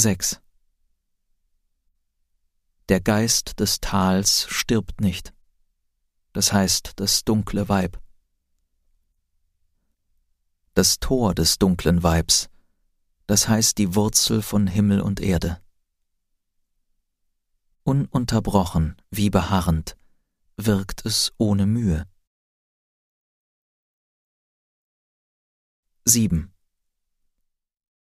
6. Der Geist des Tals stirbt nicht, das heißt das dunkle Weib. Das Tor des dunklen Weibs, das heißt die Wurzel von Himmel und Erde. Ununterbrochen wie beharrend wirkt es ohne Mühe. 7.